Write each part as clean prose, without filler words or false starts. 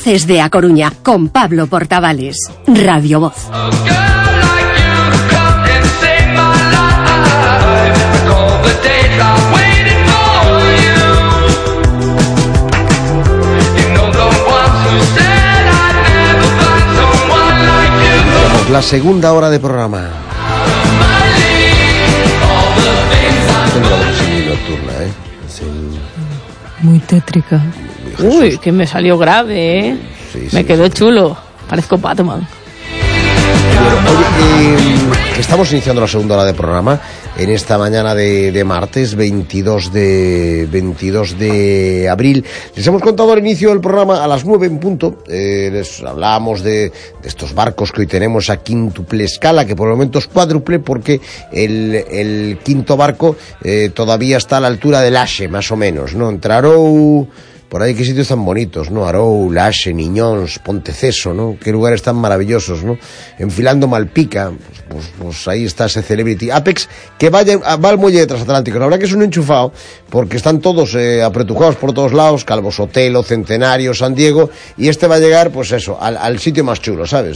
Voces de A Coruña, con Pablo Portavales. Radio Voz. La segunda hora de programa. Nocturna, Muy tétrica. Uy, que me salió grave, me quedó chulo. Parezco Batman. Oye, estamos iniciando la segunda hora de programa en esta mañana de martes 22 de abril. Les hemos contado al inicio del programa a las 9 en punto. Les hablábamos de estos barcos que hoy tenemos a quíntuple escala, que por el momento es cuádruple, porque el quinto barco todavía está a la altura del Axe, más o menos, ¿no? Entre Arou, por ahí, qué sitios tan bonitos, ¿no? Arou, Laxe, Niñóns, Ponteceso, ¿no? Qué lugares tan maravillosos, ¿no? Enfilando Malpica, pues ahí está ese Celebrity Apex, que va al muelle de Transatlántico. La verdad que es un enchufado, porque están todos apretujados por todos lados, Calvo Sotelo, Centenario, San Diego, y este va a llegar, pues eso, al sitio más chulo, ¿sabes?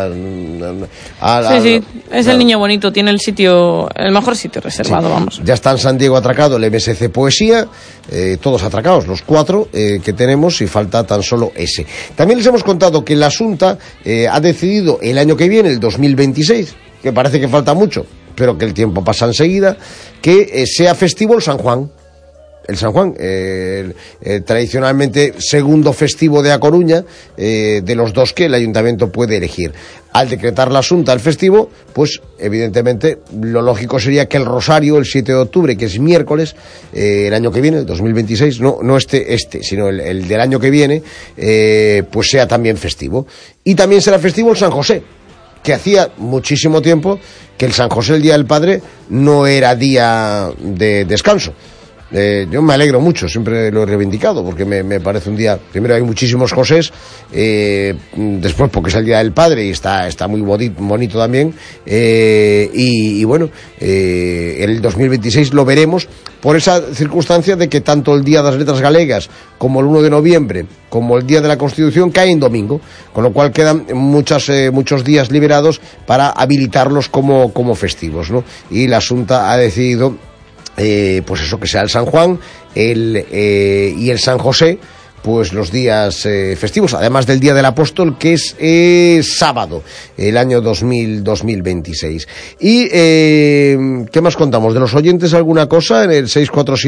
Sí, es el niño bonito, tiene el mejor sitio reservado, sí. Vamos. Ya está en San Diego atracado el MSC Poesía, todos atracados, los 4 que tenemos, y falta tan solo ese. También les hemos contado que la Xunta ha decidido el año que viene, el 2026, que parece que falta mucho, pero que el tiempo pasa enseguida, que sea festivo el San Juan. El San Juan, tradicionalmente segundo festivo de A Coruña, de los dos que el ayuntamiento puede elegir. Al decretar la Xunta el festivo, pues evidentemente lo lógico sería que el Rosario, el 7 de octubre, que es miércoles, el año que viene, el 2026, no este, sino el del año que viene, pues sea también festivo. Y también será festivo el San José, que hacía muchísimo tiempo que el San José, el Día del Padre, no era día de descanso. Yo me alegro mucho, siempre lo he reivindicado, porque me parece un día, primero hay muchísimos Josés, después porque es el Día del Padre y está muy bonito también, y bueno, el 2026 lo veremos por esa circunstancia de que tanto el Día de las Letras Galegas como el 1 de noviembre como el Día de la Constitución cae en domingo, con lo cual quedan muchos días liberados para habilitarlos como festivos, ¿no? Y la Xunta ha decidido pues eso, que sea el San Juan y el San José, pues los días festivos, además del Día del Apóstol, que es sábado, el año 2026. Y ¿qué más contamos? ¿De los oyentes alguna cosa en el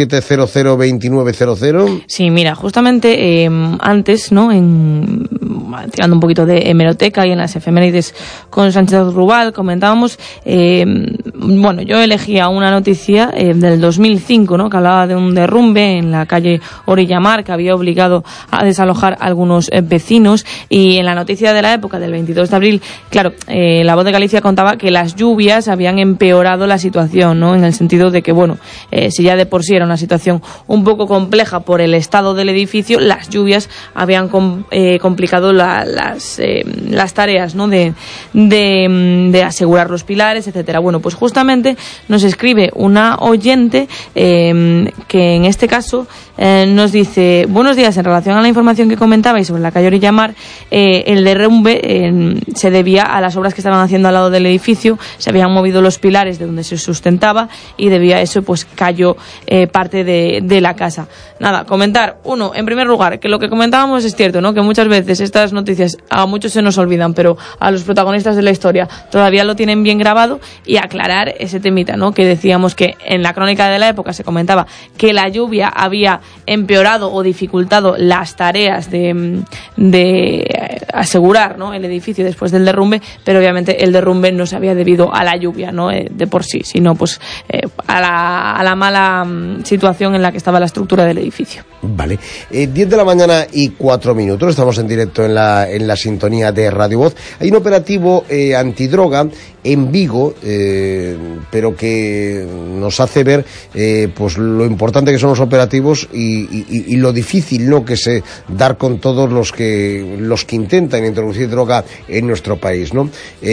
647-002900? Sí, mira, justamente antes, ¿no? Tirando un poquito de hemeroteca y en las efemérides con Sánchez Rubal comentábamos, bueno, yo elegía una noticia del 2005, ¿no? Que hablaba de un derrumbe en la calle Orillamar, que había obligado a desalojar a algunos vecinos, y en la noticia de la época del 22 de abril, claro, La Voz de Galicia contaba que las lluvias habían empeorado la situación, ¿no? En el sentido de que, bueno, si ya de por sí era una situación un poco compleja por el estado del edificio, las lluvias habían complicado las tareas, ¿no? De asegurar los pilares, etcétera. Bueno, pues justamente nos escribe una oyente que en este caso nos dice: buenos días, en relación a la información que comentabais sobre la calle Orillamar, el derrumbe se debía a las obras que estaban haciendo al lado del edificio. Se habían movido los pilares de donde se sustentaba y debido a eso pues cayó parte de la casa. Nada, comentar, uno, en primer lugar, que lo que comentábamos es cierto, ¿no? Que muchas veces estas noticias a muchos se nos olvidan, pero a los protagonistas de la historia todavía lo tienen bien grabado, y aclarar ese temita, ¿no? Que decíamos que en la crónica de la época se comentaba que la lluvia había empeorado o dificultado las tareas de asegurar, ¿no? El edificio después del derrumbe, pero obviamente el derrumbe no se había debido a la lluvia, ¿no? De por sí, sino pues a la mala situación en la que estaba la estructura del edificio. Vale, 10 de la mañana y 4 minutos, estamos en directo en la sintonía de Radio Voz. Hay un operativo antidroga en Vigo, pero que nos hace ver pues lo importante que son los operativos y lo difícil, ¿no?, que es dar con todos los que intentan intentan introducir droga en nuestro país, ¿no?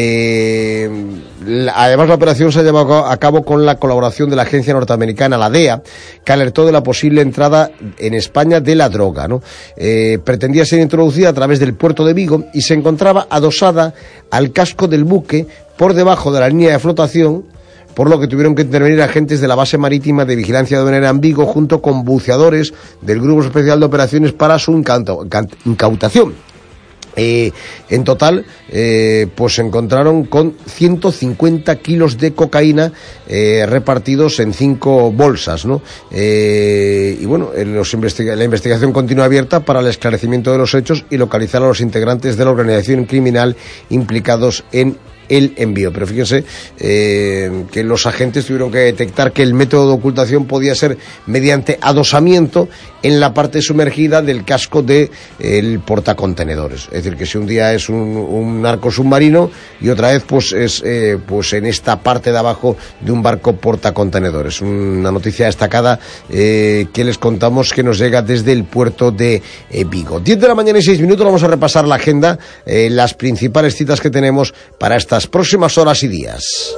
Además, la operación se ha llevado a cabo con la colaboración de la agencia norteamericana, la DEA, que alertó de la posible entrada en España de la droga, ¿no? Pretendía ser introducida a través del puerto de Vigo y se encontraba adosada al casco del buque por debajo de la línea de flotación, por lo que tuvieron que intervenir agentes de la base marítima de vigilancia aduanera en Vigo junto con buceadores del Grupo Especial de Operaciones para su incautación. En total, pues se encontraron con 150 kilos de cocaína repartidos en 5 bolsas, ¿no? Y bueno, la investigación continúa abierta para el esclarecimiento de los hechos y localizar a los integrantes de la organización criminal implicados en el envío. Pero fíjense que los agentes tuvieron que detectar que el método de ocultación podía ser mediante adosamiento en la parte sumergida del casco del portacontenedores. Es decir, que si un día es un narco submarino y otra vez pues es pues en esta parte de abajo de un barco portacontenedores. Una noticia destacada que les contamos, que nos llega desde el puerto de Vigo. 10 de la mañana y 6 minutos, vamos a repasar la agenda, las principales citas que tenemos para estas próximas horas y días.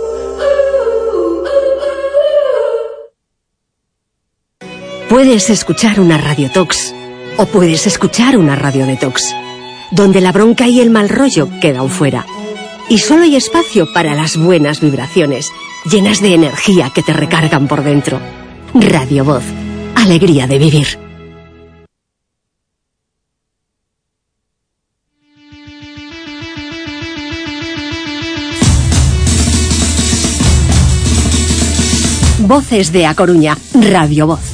Puedes escuchar una radiotox o puedes escuchar una radiodetox, donde la bronca y el mal rollo quedan fuera. Y solo hay espacio para las buenas vibraciones, llenas de energía que te recargan por dentro. Radio Voz, alegría de vivir. Voces de A Coruña, Radio Voz.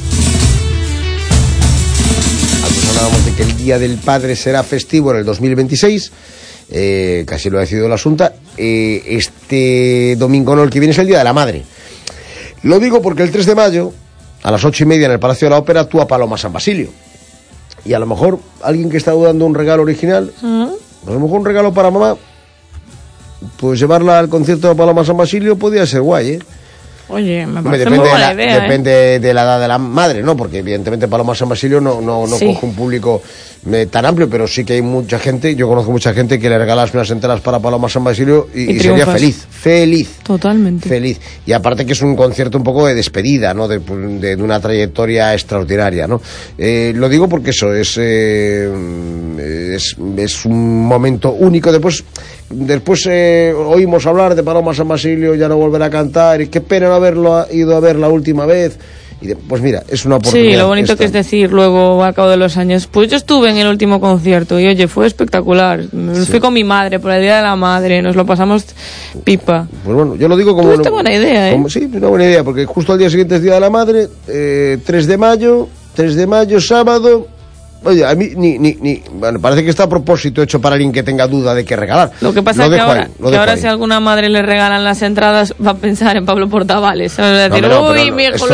Antes hablábamos de que el Día del Padre será festivo en el 2026, casi lo ha decidido la Asunta. Este domingo, no, el que viene, es el Día de la Madre. Lo digo porque el 3 de mayo, a las 8:30 en el Palacio de la Ópera, actúa Paloma San Basilio. Y a lo mejor alguien que está dudando un regalo original, a lo mejor un regalo para mamá, pues llevarla al concierto de Paloma San Basilio podría ser guay, ¿eh? Oye, me parece muy buena idea. Depende de la edad de la madre, ¿no? Porque evidentemente Paloma San Basilio no Sí. coge un público tan amplio, pero sí que hay mucha gente, yo conozco mucha gente que le regalas unas entradas para Paloma San Basilio y sería feliz. Totalmente. Feliz. Y aparte que es un concierto un poco de despedida, ¿no? De una trayectoria extraordinaria, ¿no? Lo digo porque eso es un momento único. Después oímos hablar de Paloma San Basilio, ya no volverá a cantar, y qué pena no haberlo ido a ver la última vez. Pues mira, es una oportunidad. Sí, lo bonito que es decir luego, al cabo de los años, pues yo estuve en el último concierto y oye, fue espectacular. Fui con mi madre por el Día de la Madre, nos lo pasamos pipa. Pues bueno, yo lo digo como... Pues buena idea, ¿eh? Sí, una buena idea, porque justo al día siguiente es Día de la Madre, 3 de mayo, sábado... Oye, a mí bueno, parece que está a propósito hecho para alguien que tenga duda de qué regalar. Lo que pasa es que ahora si a alguna madre le regalan las entradas va a pensar en Pablo Portavales. Va a decir, uy, mi hijo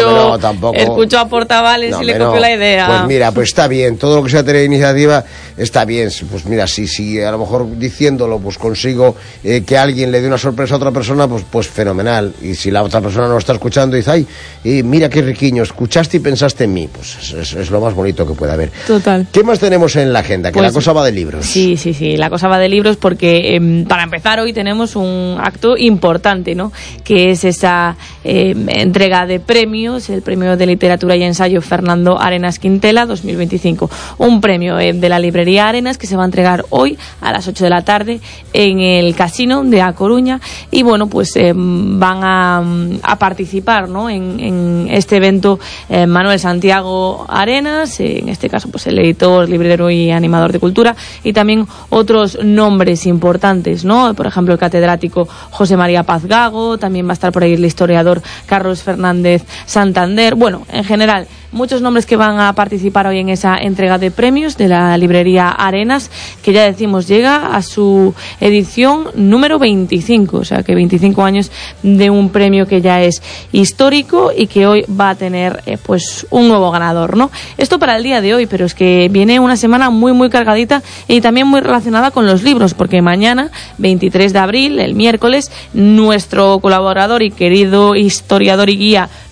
escuchó a Portavales y le copió la idea. Pues mira, pues está bien, todo lo que sea tener iniciativa está bien. Pues mira, si a lo mejor diciéndolo pues consigo que alguien le dé una sorpresa a otra persona, pues fenomenal. Y si la otra persona no lo está escuchando y dice, ay, mira qué riquiño, escuchaste y pensaste en mí, pues es lo más bonito que puede haber. Total. ¿Qué más tenemos en la agenda? Que pues, la cosa va de libros. Sí, la cosa va de libros porque para empezar hoy tenemos un acto importante, ¿no? Que es esa entrega de premios, el Premio de Literatura y Ensayo Fernando Arenas Quintela 2025. Un premio de la librería Arenas que se va a entregar hoy a las 8 de la tarde en el Casino de A Coruña y bueno, pues van a participar, ¿no? En este evento Manuel Santiago Arenas, en este caso pues el editor, librero y animador de cultura, y también otros nombres importantes, ¿no? Por ejemplo, el catedrático José María Paz Gago, también va a estar por ahí el historiador Carlos Fernández Santander. Bueno, en general, muchos nombres que van a participar hoy en esa entrega de premios de la librería Arenas, que ya decimos llega a su edición número 25, o sea que 25 años de un premio que ya es histórico y que hoy va a tener pues un nuevo ganador, ¿no? Esto para el día de hoy, pero es que viene una semana muy muy cargadita y también muy relacionada con los libros, porque mañana, 23 de abril, el miércoles, nuestro colaborador y querido historiador y guía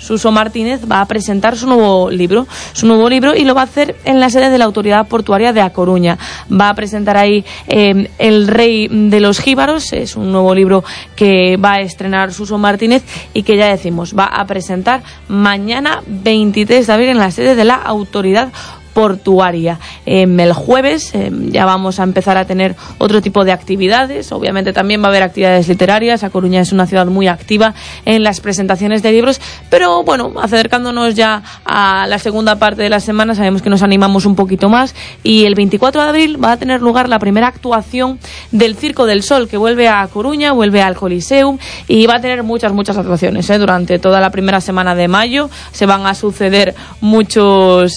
Suso Martínez va a presentar su nuevo libro y lo va a hacer en la sede de la Autoridad Portuaria de A Coruña. Va a presentar ahí El Rey de los Jíbaros, es un nuevo libro que va a estrenar Suso Martínez y que ya decimos, va a presentar mañana 23 de abril en la sede de la Autoridad Portuaria. El jueves ya vamos a empezar a tener otro tipo de actividades. Obviamente también va a haber actividades literarias. A Coruña es una ciudad muy activa en las presentaciones de libros, pero bueno, acercándonos ya a la segunda parte de la semana, sabemos que nos animamos un poquito más, y el 24 de abril va a tener lugar la primera actuación del Circo del Sol, que vuelve a Coruña, vuelve al Coliseum, y va a tener muchas actuaciones durante toda la primera semana de mayo. Se van a suceder muchos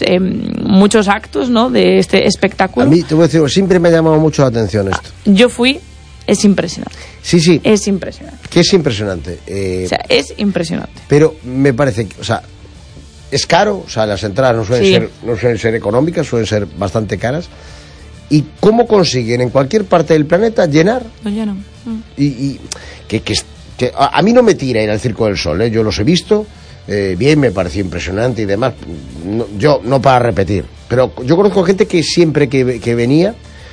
actos, ¿no?, de este espectáculo. A mí, te voy a decir, siempre me ha llamado mucho la atención esto. Yo fui, es impresionante. Sí. Es impresionante. Que es impresionante. O sea, es impresionante. Pero me parece que, o sea, es caro, o sea, las entradas no suelen ser económicas, suelen ser bastante caras. ¿Y cómo consiguen en cualquier parte del planeta llenar? Lo llenan. Y que a mí no me tira ir al Circo del Sol, yo los he visto. Bien, me pareció impresionante y demás. Yo no para repetir, pero yo conozco gente que siempre que venía,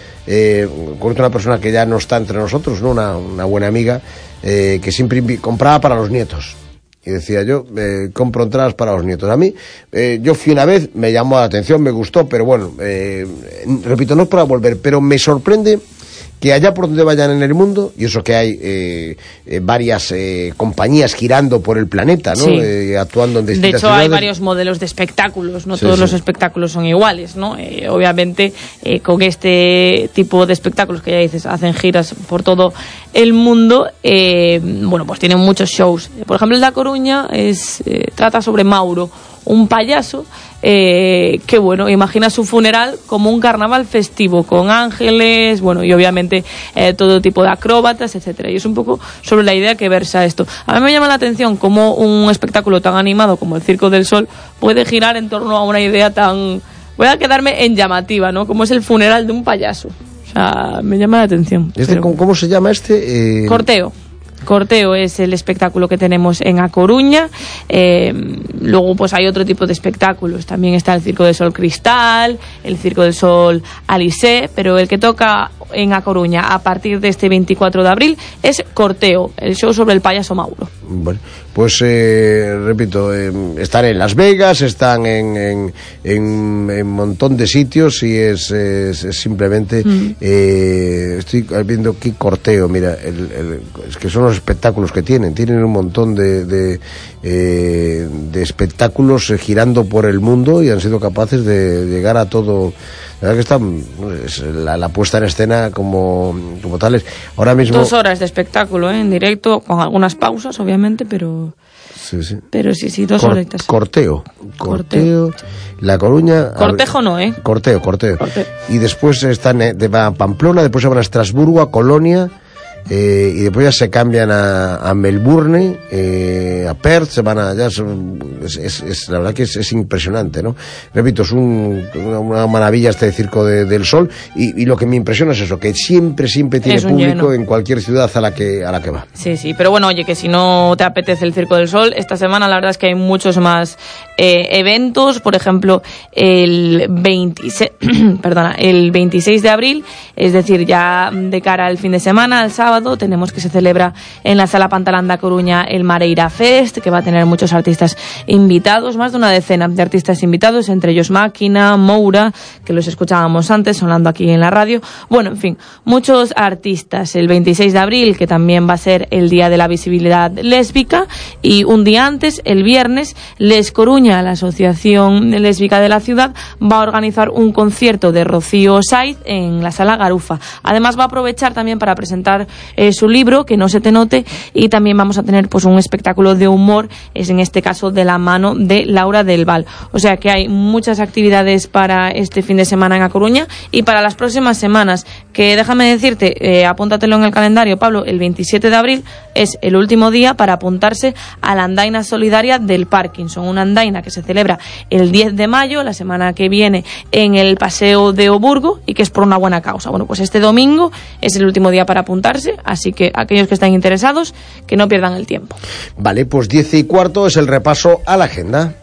conozco una persona que ya no está entre nosotros, ¿no? Una buena amiga, que siempre compraba para los nietos. Y decía yo, compro entradas para los nietos. A mí, yo fui una vez, me llamó la atención, me gustó, pero bueno, repito, no es para volver, pero me sorprende que allá por donde vayan en el mundo, y eso que hay varias compañías girando por el planeta, ¿no? Sí. Actuando en distintas ciudades. De hecho, hay varios modelos de espectáculos, no todos los espectáculos son iguales, ¿no? Obviamente, con este tipo de espectáculos que ya dices, hacen giras por todo el mundo, bueno, pues tienen muchos shows. Por ejemplo, el de A Coruña trata sobre Mauro, un payaso que, bueno, imagina su funeral como un carnaval festivo, con ángeles, bueno, y obviamente todo tipo de acróbatas, etcétera. Y es un poco sobre la idea que versa esto. A mí me llama la atención cómo un espectáculo tan animado como el Circo del Sol puede girar en torno a una idea tan... Voy a quedarme en llamativa, ¿no? Como es el funeral de un payaso. O sea, me llama la atención. ¿Cómo se llama este? Corteo es el espectáculo que tenemos en A Coruña. Luego pues hay otro tipo de espectáculos. También está el Circo del Sol Cristal, el Circo del Sol Alisé, pero el que toca en A Coruña a partir de este 24 de abril es Corteo, el show sobre el payaso Mauro. Bueno, pues repito, están en Las Vegas, están en un montón de sitios, y es simplemente estoy viendo aquí Corteo, mira, es que son los espectáculos que tienen un montón de espectáculos girando por el mundo, y han sido capaces de llegar a todo. La verdad que está la puesta en escena como tales. Ahora mismo 2 horas de espectáculo, en directo, con algunas pausas, obviamente, pero sí. Pero sí, 2 horitas. Corteo. La Coruña. Cortejo no, Corteo. Y después van a Pamplona, después se van a Estrasburgo, a Colonia. Y después ya se cambian a Melbourne, a Perth, se van a... la verdad que es impresionante, ¿no? Repito, es una maravilla este Circo del Sol, y lo que me impresiona es eso, que siempre tiene público lleno en cualquier ciudad a la que va. Sí, pero bueno, oye, que si no te apetece el Circo del Sol, esta semana la verdad es que hay muchos más eventos. Por ejemplo, el 26 de abril, es decir, ya de cara al fin de semana, al sábado, tenemos que se celebra en la Sala Pantalanda Coruña el Mareira Fest, que va a tener muchos artistas invitados, más de una decena de artistas invitados, entre ellos Máquina, Moura, que los escuchábamos antes sonando aquí en la radio. Bueno, en fin, muchos artistas. El 26 de abril, que también va a ser el Día de la Visibilidad Lésbica, y un día antes, el viernes, Les Coruña, la Asociación Lésbica de la ciudad, va a organizar un concierto de Rocío Saiz en la Sala Garufa. Además, va a aprovechar también para presentar su libro, Que no se te note, y también vamos a tener pues un espectáculo de humor, es en este caso de la mano de Laura del Val. O sea que hay muchas actividades para este fin de semana en A Coruña, y para las próximas semanas, que déjame decirte, apúntatelo en el calendario, Pablo, el 27 de abril es el último día para apuntarse a la andaina solidaria del Parkinson, una andaina que se celebra el 10 de mayo, la semana que viene, en el Paseo de Oburgo, y que es por una buena causa. Bueno, pues este domingo es el último día para apuntarse, octubre, así que aquellos que están interesados, que no pierdan el tiempo. Vale, pues 10:15 es el repaso a la agenda.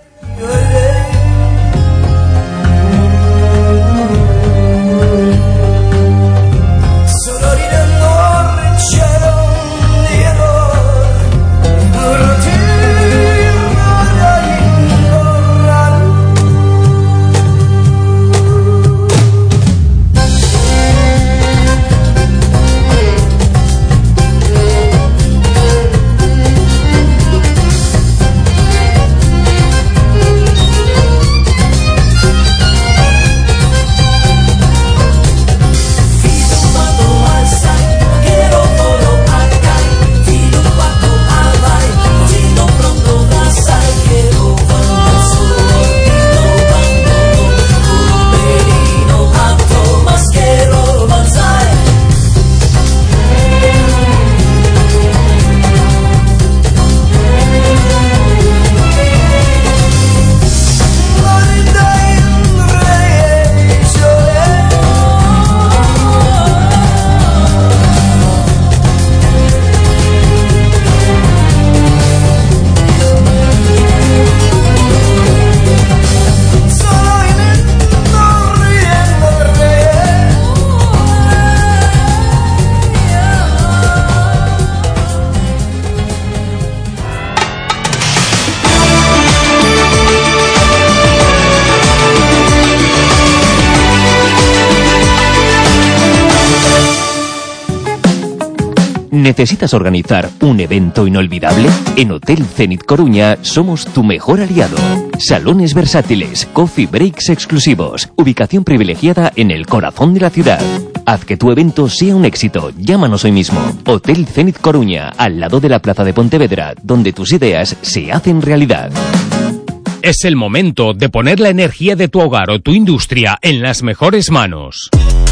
¿Necesitas organizar un evento inolvidable? En Hotel Zenit Coruña somos tu mejor aliado. Salones versátiles, coffee breaks exclusivos, ubicación privilegiada en el corazón de la ciudad. Haz que tu evento sea un éxito. Llámanos hoy mismo. Hotel Zenit Coruña, al lado de la Plaza de Pontevedra, donde tus ideas se hacen realidad. Es el momento de poner la energía de tu hogar o tu industria en las mejores manos.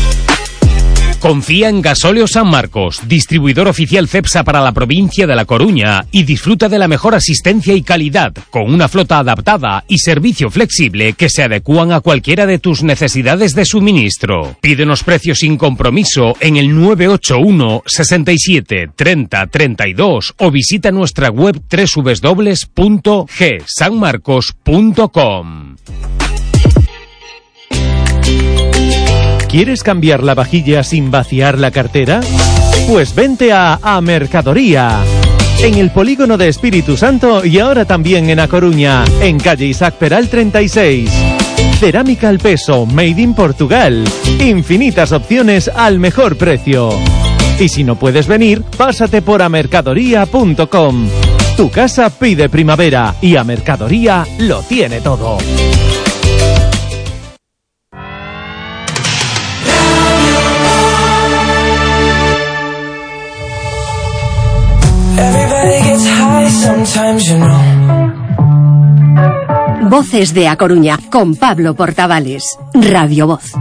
Confía en Gasóleo San Marcos, distribuidor oficial Cepsa para la provincia de La Coruña, y disfruta de la mejor asistencia y calidad, con una flota adaptada y servicio flexible que se adecúan a cualquiera de tus necesidades de suministro. Pídenos precios sin compromiso en el 981 67 30 32 o visita nuestra web www.gsanmarcos.com. ¿Quieres cambiar la vajilla sin vaciar la cartera? Pues vente a Mercadoría. En el polígono de Espíritu Santo y ahora también en A Coruña, en calle Isaac Peral 36. Cerámica al peso, made in Portugal. Infinitas opciones al mejor precio. Y si no puedes venir, pásate por amercadoría.com. Tu casa pide primavera y A Mercadoría lo tiene todo. Voces de A Coruña, con Pablo Portavales. Radio Voz.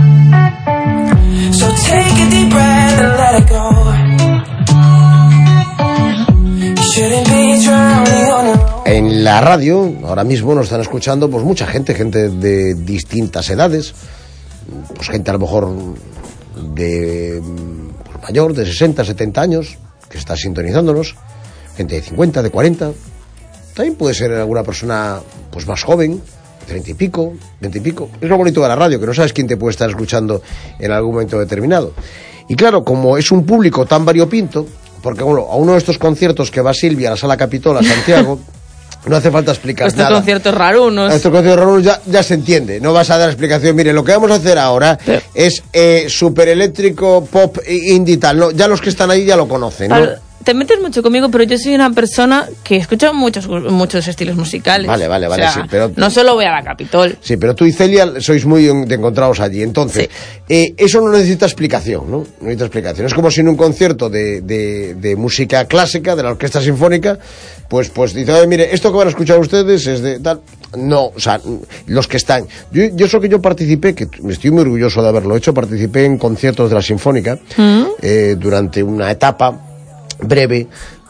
En la radio, ahora mismo nos están escuchando pues mucha gente de distintas edades, pues gente a lo mejor de pues, mayor, de 60, 70 años, que está sintonizándonos, gente de 50, de 40, también puede ser alguna persona pues más joven, 30 y pico, 20 y pico. Es lo bonito de la radio, que no sabes quién te puede estar escuchando en algún momento determinado. Y claro, como es un público tan variopinto, porque bueno, a uno de estos conciertos que va Silvia a la Sala Capitol, a Santiago, no hace falta explicar nada. Estos conciertos rarunos. Estos conciertos rarunos ya se entiende. No vas a dar explicación. Mire, lo que vamos a hacer ahora es super eléctrico, pop, indie y tal. No, ya los que están ahí ya lo conocen, ¿no? Te metes mucho conmigo, pero yo soy una persona que escucha muchos estilos musicales. Vale, o sea, sí, pero no solo voy a la Capitol. Sí, pero tú y Celia sois muy de encontrados allí. Entonces, sí. Eso no necesita explicación, ¿no? No necesita explicación. Es como si en un concierto de música clásica, de la Orquesta Sinfónica, pues dice, mire, esto que van a escuchar ustedes es de tal... No, o sea, los que están... Yo sé que yo participé, que estoy muy orgulloso de haberlo hecho, participé en conciertos de la Sinfónica durante una etapa breve,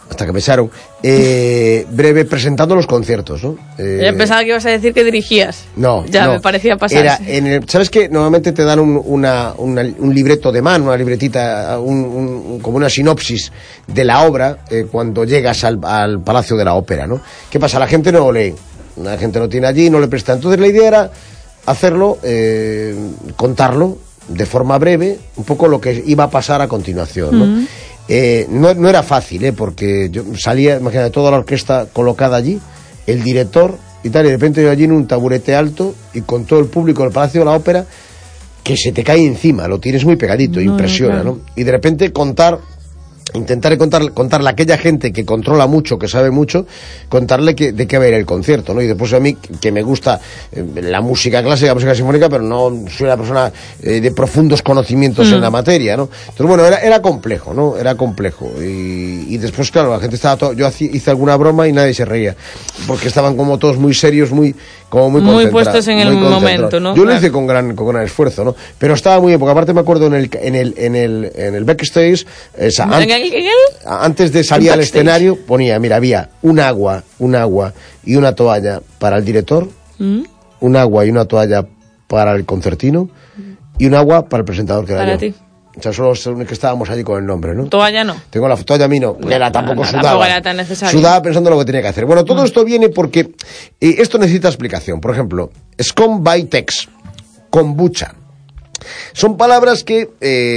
hasta que me echaron, breve presentando los conciertos, ¿no? Yo pensaba que ibas a decir que dirigías. No, ya me parecía pasar. Era ¿sabes qué? Normalmente te dan un libreto de mano, una libretita, como una sinopsis de la obra cuando llegas al Palacio de la Ópera, ¿no? ¿Qué pasa? La gente no lo lee, la gente no tiene allí, no le presta. Entonces la idea era hacerlo, contarlo de forma breve, un poco lo que iba a pasar a continuación, ¿no? No era fácil, porque yo salía, imagínate, toda la orquesta colocada allí, el director y tal, y de repente yo allí en un taburete alto y con todo el público del Palacio de la Ópera, que se te cae encima, lo tienes muy pegadito, impresiona, claro. ¿No? Y de repente intentaré contarle a aquella gente que controla mucho, que sabe mucho, contarle de qué va a ir el concierto, ¿no? Y después a mí, que me gusta la música clásica, la música sinfónica, pero no soy una persona de profundos conocimientos en la materia, ¿no? Entonces, bueno, era complejo, ¿no? Era complejo. Y después, claro, la gente estaba yo hice alguna broma y nadie se reía, porque estaban como todos muy serios, muy puestos en el momento, ¿no? Yo lo hice con gran esfuerzo, ¿no? Pero estaba muy bien, porque aparte me acuerdo en el backstage, antes de salir al escenario, ponía, mira, había un agua y una toalla para el director, un agua y una toalla para el concertino y un agua para el presentador, que era para yo. Ti. O sea, solo los que estábamos allí con el nombre, ¿no? ¿Toalla no? Tengo la toalla a mí no, era tampoco sudaba. Tampoco era tan necesario. Sudaba pensando lo que tenía que hacer. Bueno, todo esto viene porque esto necesita explicación. Por ejemplo, Scone by Tex, kombucha. Son palabras que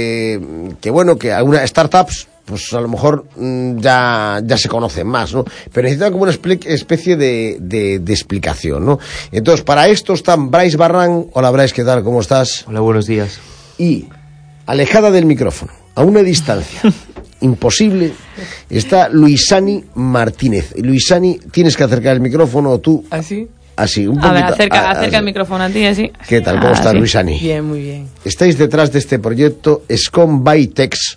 algunas startups, pues a lo mejor ya se conocen más, ¿no? Pero necesitan como una especie de explicación, ¿no? Entonces, para esto están Bryce Barran. Hola, Bryce, ¿qué tal? ¿Cómo estás? Hola, buenos días. Y alejada del micrófono, a una distancia imposible, está Luisani Martínez. Luisani, tienes que acercar el micrófono, tú. ¿Así? Así, un poquito. A ver, acerca el micrófono a ti, así. ¿Qué tal? ¿Cómo estás, Luisani? Bien, muy bien. Estáis detrás de este proyecto Scone by Tex,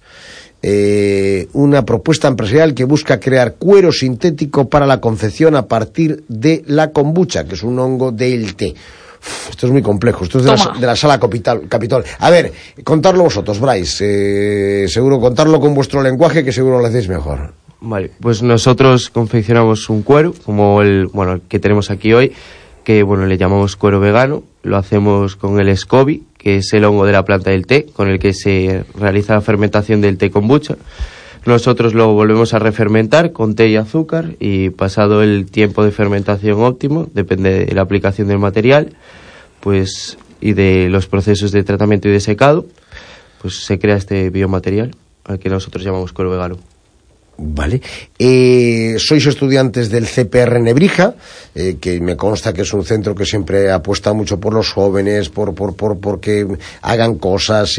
una propuesta empresarial que busca crear cuero sintético para la confección a partir de la kombucha, que es un hongo del té. Esto es muy complejo, esto es de la sala Capitol. A ver, contadlo vosotros, Bryce. Seguro contarlo con vuestro lenguaje, que seguro lo hacéis mejor. Vale, pues nosotros confeccionamos un cuero, como el que tenemos aquí hoy, que le llamamos cuero vegano. Lo hacemos con el SCOBY, que es el hongo de la planta del té, con el que se realiza la fermentación del té kombucha. Nosotros lo volvemos a refermentar con té y azúcar, y pasado el tiempo de fermentación óptimo, depende de la aplicación del material, pues, y de los procesos de tratamiento y de secado, pues se crea este biomaterial, al que nosotros llamamos cuero vegano. Vale. Sois estudiantes del CPR Nebrija, que me consta que es un centro que siempre apuesta mucho por los jóvenes, por que hagan cosas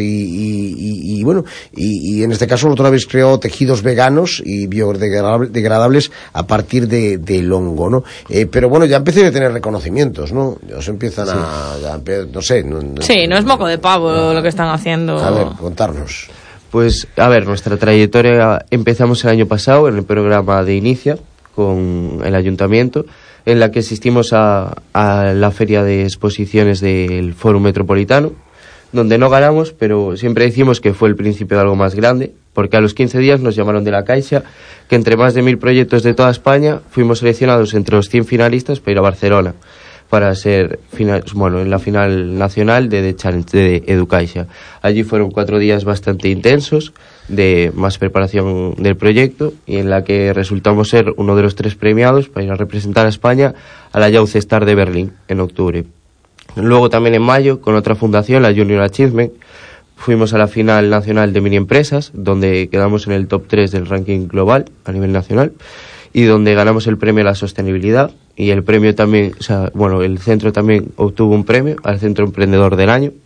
y en este caso vosotros habéis creado tejidos veganos y biodegradables a partir del hongo, ¿no? Pero bueno, ya empecé a tener reconocimientos, ¿no? Ya os empiezan no sé. Sí, no es moco de pavo lo que están haciendo. A ver, contarnos. Pues, a ver, nuestra trayectoria empezamos el año pasado en el programa de Inicia con el Ayuntamiento, en la que asistimos a la feria de exposiciones del Fórum Metropolitano, donde no ganamos, pero siempre decimos que fue el principio de algo más grande, porque a los 15 días nos llamaron de la Caixa, que entre más de 1000 proyectos de toda España fuimos seleccionados entre los 100 finalistas para ir a Barcelona, para ser en la final nacional de The Challenge de Educaixa. Allí fueron 4 días bastante intensos de más preparación del proyecto, y en la que resultamos ser uno de los 3 premiados para ir a representar a España a la Youth Star de Berlín en octubre. Luego también en mayo, con otra fundación, la Junior Achievement, fuimos a la final nacional de mini empresas, donde quedamos en el top 3 del ranking global a nivel nacional, y donde ganamos el premio a la sostenibilidad, y el premio también, el centro también obtuvo un premio al Centro Emprendedor del Año.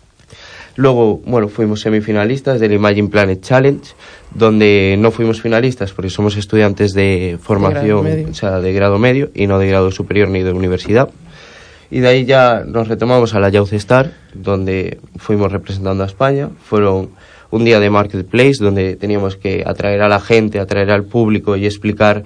Luego, fuimos semifinalistas del Imagine Planet Challenge, donde no fuimos finalistas porque somos estudiantes de formación, de grado medio, y no de grado superior ni de universidad. Y de ahí ya nos retomamos a la Youth Star, donde fuimos representando a España. Fueron un día de marketplace, donde teníamos que atraer a la gente, atraer al público y explicar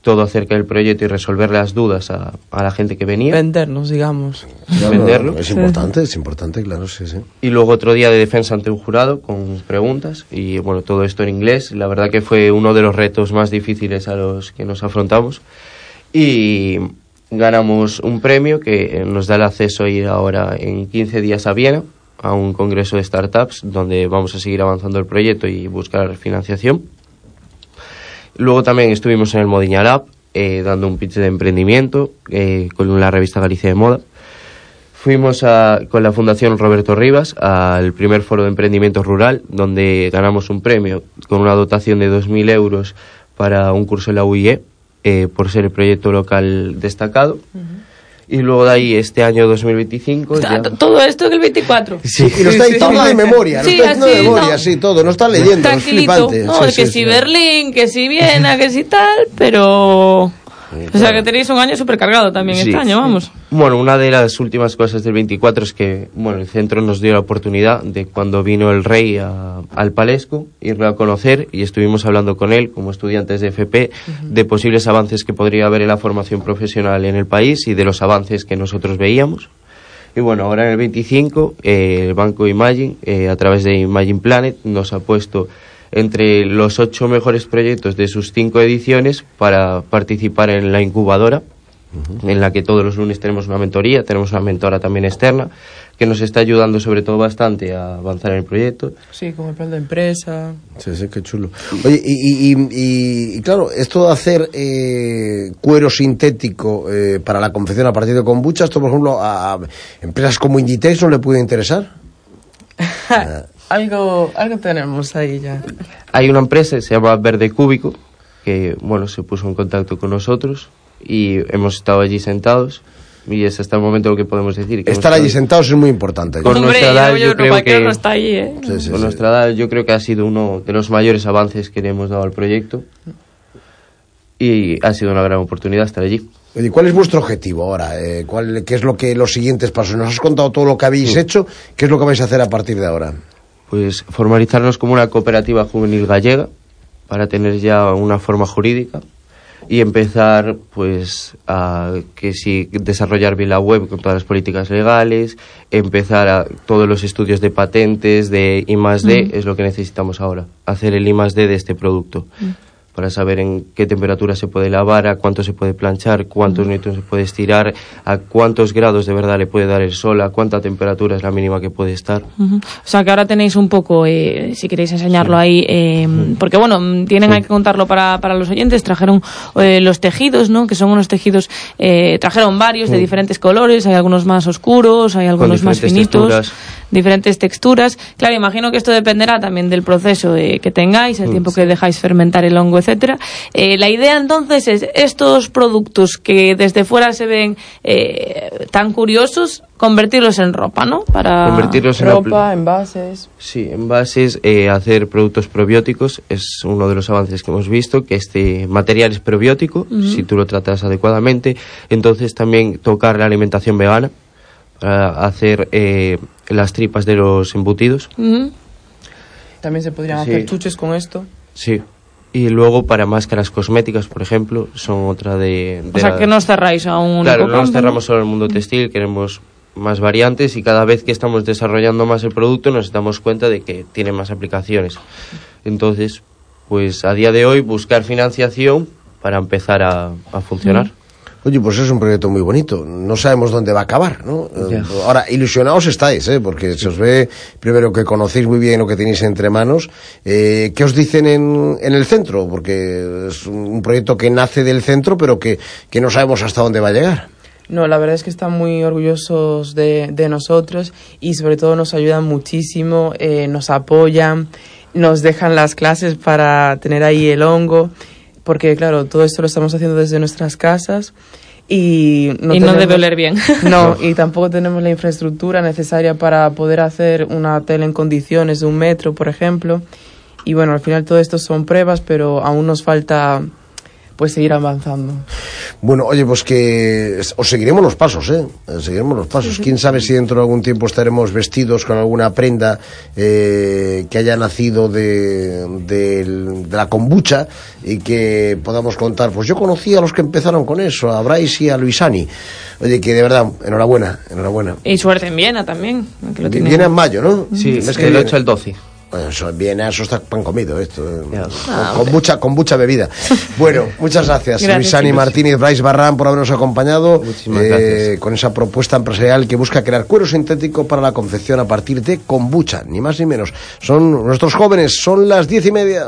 todo acerca del proyecto y resolver las dudas a la gente que venía. Vendernos, digamos. Venderlo. Es importante, claro, sí. Y luego otro día de defensa ante un jurado con preguntas y bueno, todo esto en inglés. La verdad que fue uno de los retos más difíciles a los que nos afrontamos. Y ganamos un premio que nos da el acceso a ir ahora en 15 días a Viena, a un congreso de startups, donde vamos a seguir avanzando el proyecto y buscar financiación. Luego también estuvimos en el Modiña Lab, dando un pitch de emprendimiento con la revista Galicia de Moda. Fuimos con la Fundación Roberto Rivas al primer foro de emprendimiento rural, donde ganamos un premio con una dotación de 2.000 euros para un curso en la UIE, por ser el proyecto local destacado. Y luego de ahí, este año 2025... Todo esto en el 24. Sí, y lo está diciendo de memoria. Sí, todo. No está leyendo, es flipante. No, que si Berlín, que si Viena, que si tal, pero... O sea que tenéis un año súper cargado también este año, vamos. Bueno, una de las últimas cosas del 24 es que, bueno, el centro nos dio la oportunidad de, cuando vino el rey al Palesco, irlo a conocer, y estuvimos hablando con él como estudiantes de FP de posibles avances que podría haber en la formación profesional en el país y de los avances que nosotros veíamos. Y bueno, ahora en el 25 el banco Imagine, a través de Imagine Planet, nos ha puesto entre los 8 mejores proyectos de sus 5 ediciones para participar en la incubadora, en la que todos los lunes tenemos una mentoría, tenemos una mentora también externa, que nos está ayudando sobre todo bastante a avanzar en el proyecto. Sí, como el plan de empresa. Sí, qué chulo. Oye, y claro, esto de hacer cuero sintético para la confección a partir de kombucha, esto por ejemplo a empresas como Inditex no le puede interesar. Algo tenemos ahí ya. Hay una empresa que se llama Verde Cúbico, que bueno, se puso en contacto con nosotros y hemos estado allí sentados, y es hasta el momento lo que podemos decir. Que estar allí sentados es muy importante. Con nuestra edad, yo creo que no está allí, con nuestra edad, yo creo que ha sido uno de los mayores avances que le hemos dado al proyecto, y ha sido una gran oportunidad estar allí. ¿Y cuál es vuestro objetivo ahora? ¿Qué es lo que los siguientes pasos? Nos has contado todo lo que habéis hecho. ¿Qué es lo que vais a hacer a partir de ahora? Pues formalizarnos como una cooperativa juvenil gallega para tener ya una forma jurídica y empezar pues a desarrollar bien la web con todas las políticas legales, empezar a todos los estudios de patentes, de I+D, es lo que necesitamos ahora, hacer el I+D de este producto. Para saber en qué temperatura se puede lavar, a cuánto se puede planchar, cuántos metros se puede estirar, a cuántos grados de verdad le puede dar el sol, a cuánta temperatura es la mínima que puede estar. O sea que ahora tenéis un poco, si queréis enseñarlo ahí, porque bueno, hay que contarlo para los oyentes, trajeron los tejidos, ¿no? Que son unos tejidos, trajeron varios de diferentes colores, hay algunos más oscuros, hay algunos más finitos. Diferentes texturas. Claro, imagino que esto dependerá también del proceso que tengáis, el tiempo que dejáis fermentar el hongo, etcétera. La idea entonces es estos productos que desde fuera se ven tan curiosos, convertirlos en ropa, ¿no? Para convertirlos en ropa, envases. Sí, envases, hacer productos probióticos es uno de los avances que hemos visto, que este material es probiótico, si tú lo tratas adecuadamente. Entonces también tocar la alimentación vegana, para hacer las tripas de los embutidos. También se podrían hacer chuches con esto. Sí. Y luego para máscaras cosméticas, por ejemplo, son otra de o sea, que no os cerráis a un... Claro, no nos cerramos solo al mundo textil, queremos más variantes, y cada vez que estamos desarrollando más el producto nos damos cuenta de que tiene más aplicaciones. Entonces, pues a día de hoy buscar financiación para empezar a funcionar. Oye, pues es un proyecto muy bonito. No sabemos dónde va a acabar, ¿no? Ahora, ilusionados estáis, porque se os ve, primero, que conocéis muy bien lo que tenéis entre manos. ¿Qué os dicen en el centro? Porque es un proyecto que nace del centro, pero que no sabemos hasta dónde va a llegar. No, la verdad es que están muy orgullosos de nosotros, y sobre todo nos ayudan muchísimo, nos apoyan, nos dejan las clases para tener ahí el hongo, porque claro, todo esto lo estamos haciendo desde nuestras casas y no debe oler bien. No, y tampoco tenemos la infraestructura necesaria para poder hacer una tela en condiciones de 1 metro, por ejemplo. Y bueno, al final todo esto son pruebas, pero aún nos falta pues seguir avanzando. Bueno, oye, pues que os seguiremos los pasos, seguiremos los pasos. Quién sabe si dentro de algún tiempo estaremos vestidos con alguna prenda que haya nacido de la kombucha y que podamos contar. Pues yo conocí a los que empezaron con eso, a Bryce y a Luisani. Oye, que de verdad, enhorabuena. Y suerte en Viena también. Que lo Viene en mayo, ¿no? Sí, es que el 8 al 12. Bueno, eso en Viena, eso está pan comido esto, con mucha bebida. Bueno, muchas gracias Luisani Martínez, Bryce Barran, por habernos acompañado. Muchísimas gracias. Con esa propuesta empresarial que busca crear cuero sintético para la confección a partir de kombucha, ni más ni menos. Son nuestros jóvenes, son las 10:30.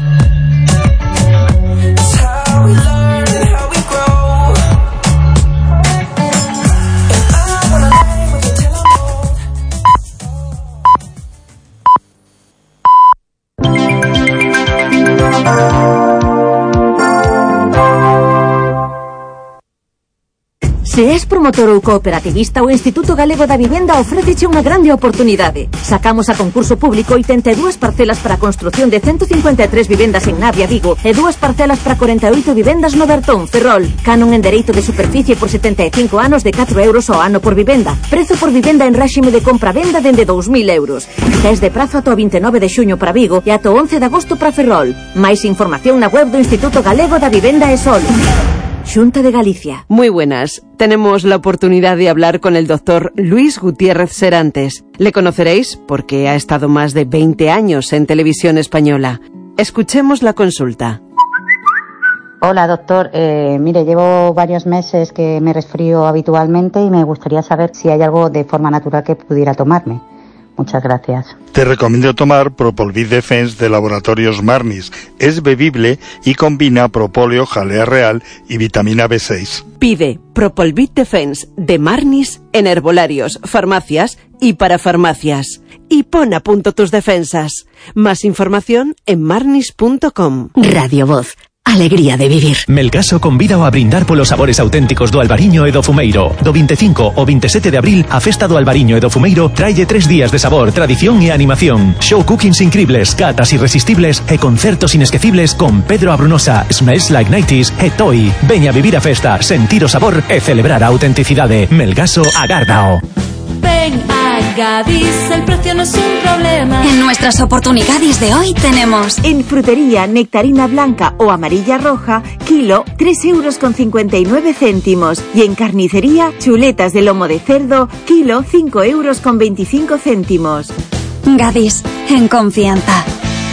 Se és promotor ou cooperativista, o Instituto Galego da Vivenda ofréceche unha grande oportunidade. Sacamos a concurso público 82 parcelas para a construción de 153 vivendas en Navia, Vigo, e 2 parcelas para 48 vivendas no Bertón, Ferrol. Canon en dereito de superficie por 75 anos de 4 euros ao ano por vivenda. Prezo por vivenda en réxime de compra-venda dende 2.000 euros. Tes de prazo ata o 29 de xuño para Vigo e ata o 11 de agosto para Ferrol. Máis información na web do Instituto Galego da Vivenda e Sol. Junta de Galicia. Muy buenas. Tenemos la oportunidad de hablar con el doctor Luis Gutiérrez Serantes. Le conoceréis porque ha estado más de 20 años en Televisión Española. Escuchemos la consulta. Hola, doctor. Mire, llevo varios meses que me resfrío habitualmente y me gustaría saber si hay algo de forma natural que pudiera tomarme. Muchas gracias. Te recomiendo tomar Propolvid Defense de Laboratorios Marnis. Es bebible y combina propóleo, jalea real y vitamina B6. Pide Propolvid Defense de Marnis en herbolarios, farmacias y para farmacias. Y pon a punto tus defensas. Más información en marnis.com. Radio Voz. Alegría de vivir. Melgaso convida a brindar polos sabores auténticos do Albariño e do Fumeiro. Do 25 ao 27 de abril, a festa do Albariño e do Fumeiro traille 3 días de sabor, tradición e animación. Show cookings increíbles, catas irresistibles e concertos inesquecibles con Pedro Abrunosa, Smells Like 90s e Toy. Veña a vivir a festa, sentir o sabor e celebrar a autenticidade. Melgaso agárdao. Ven a Gadis, el precio no es un problema. En nuestras oportunidades de hoy tenemos en frutería nectarina blanca o amarilla roja, kilo 3,59 euros. Y en carnicería, chuletas de lomo de cerdo, kilo 5,25 euros. Gadis, en confianza.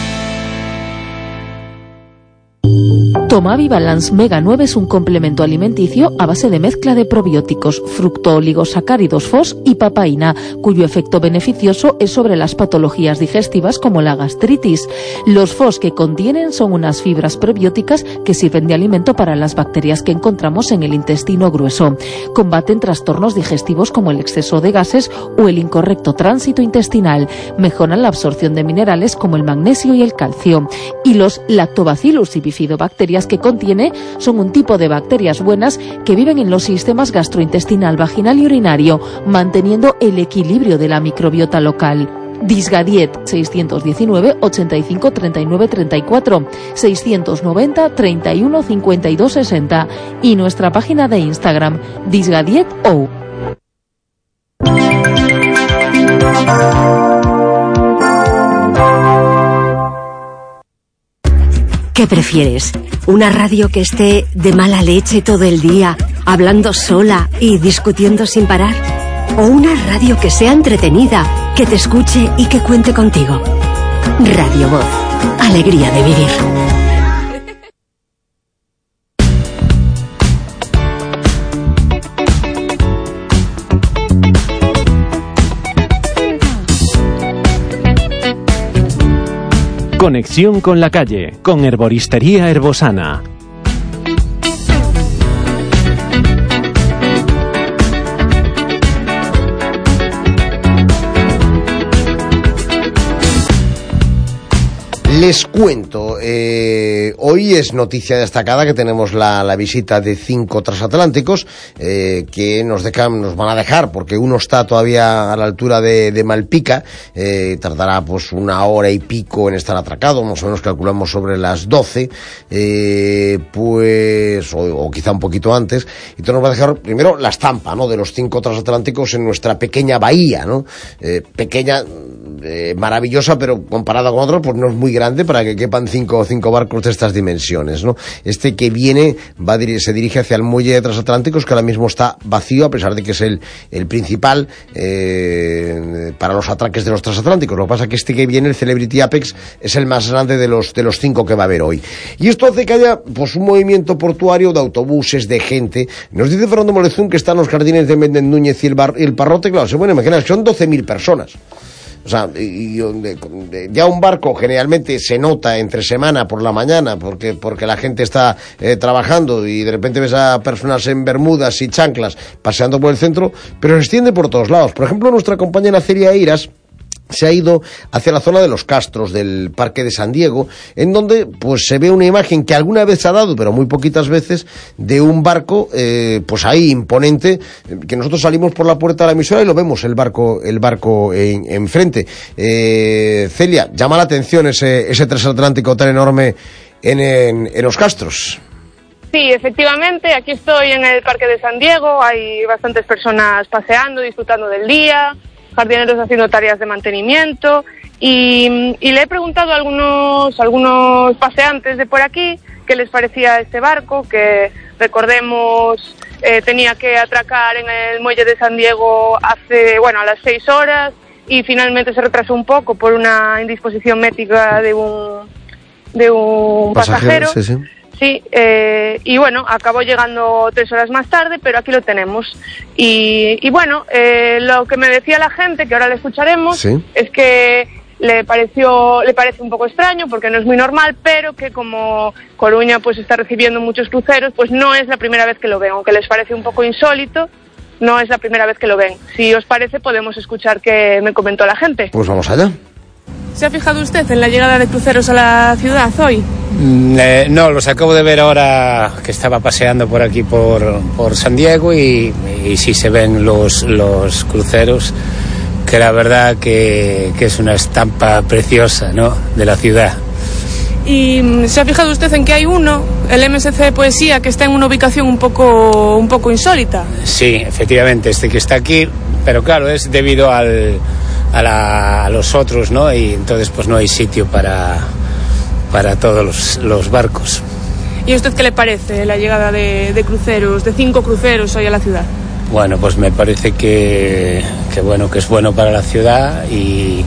Tomavi Balance Mega 9 es un complemento alimenticio a base de mezcla de probióticos, fructooligosacáridos FOS y papaína, cuyo efecto beneficioso es sobre las patologías digestivas como la gastritis. Los FOS que contienen son unas fibras prebióticas que sirven de alimento para las bacterias que encontramos en el intestino grueso. Combaten trastornos digestivos como el exceso de gases o el incorrecto tránsito intestinal. Mejoran la absorción de minerales como el magnesio y el calcio. Y los Lactobacillus y bifidobacterias que contiene son un tipo de bacterias buenas que viven en los sistemas gastrointestinal, vaginal y urinario, manteniendo el equilibrio de la microbiota local. Disgadiet 619 85 39 34 690 31 52 60 y nuestra página de Instagram disgadietou. ¿Qué prefieres? ¿Una radio que esté de mala leche todo el día, hablando sola y discutiendo sin parar? ¿O una radio que sea entretenida, que te escuche y que cuente contigo? Radio Voz. Alegría de vivir. Conexión con la calle, con Herboristería Herbosana. Les cuento, hoy es noticia destacada que tenemos la visita de 5 transatlánticos que nos van a dejar, porque uno está todavía a la altura de Malpica, tardará pues 1 hora y pico en estar atracado, más o menos calculamos sobre las 12, pues o quizá un poquito antes, y entonces nos va a dejar primero la estampa, ¿no?, de los 5 transatlánticos en nuestra pequeña bahía, ¿no? Pequeña, maravillosa, pero comparada con otros, pues no es muy grande para que quepan 5 barcos de estas dimensiones, ¿no? Este que viene se dirige hacia el muelle de transatlánticos, que ahora mismo está vacío, a pesar de que es el principal para los atraques de los transatlánticos. Lo que pasa es que este que viene, el Celebrity Apex, es el más grande de los 5 que va a haber hoy. Y esto hace que haya pues un movimiento portuario de autobuses, de gente. Nos dice Fernando Molezún que están los jardines de Méndez Núñez y el Parrote. Claro, se pueden imaginar que son 12.000 personas. O sea, ya un barco generalmente se nota entre semana por la mañana porque la gente está trabajando, y de repente ves a personas en bermudas y chanclas paseando por el centro, pero se extiende por todos lados. Por ejemplo, nuestra compañera Celia Eiras se ha ido hacia la zona de los Castros del Parque de San Diego, en donde pues se ve una imagen que alguna vez se ha dado, pero muy poquitas veces, de un barco pues ahí imponente, que nosotros salimos por la puerta de la emisora y lo vemos el barco enfrente. Celia, llama la atención ese transatlántico tan enorme en los Castros. Sí, efectivamente, aquí estoy en el Parque de San Diego, hay bastantes personas paseando, disfrutando del día, jardineros haciendo tareas de mantenimiento, y le he preguntado a algunos paseantes de por aquí qué les parecía este barco, que recordemos tenía que atracar en el muelle de San Diego a las 6 horas, y finalmente se retrasó un poco por una indisposición médica de un pasajero. Sí, sí. Sí, y bueno, acabó llegando 3 horas más tarde, pero aquí lo tenemos. Y bueno, lo que me decía la gente, que ahora le escucharemos, ¿sí?, es que le parece un poco extraño, porque no es muy normal, pero que como Coruña pues está recibiendo muchos cruceros, pues no es la primera vez que lo ven, aunque les parece un poco insólito, no es la primera vez que lo ven. Si os parece, podemos escuchar qué me comentó la gente. Pues vamos allá. ¿Se ha fijado usted en la llegada de cruceros a la ciudad hoy? No, los acabo de ver ahora que estaba paseando por aquí por San Diego, y sí se ven los cruceros, que la verdad que es una estampa preciosa, ¿no?, de la ciudad. ¿Y se ha fijado usted en que hay uno, el MSC Poesía, que está en una ubicación un poco insólita? Sí, efectivamente, este que está aquí, pero claro, es debido a los otros, ¿no? Y entonces pues no hay sitio para todos los barcos. ¿Y a usted qué le parece la llegada de cruceros, de 5 cruceros hoy a la ciudad? Bueno, pues me parece que es bueno para la ciudad, y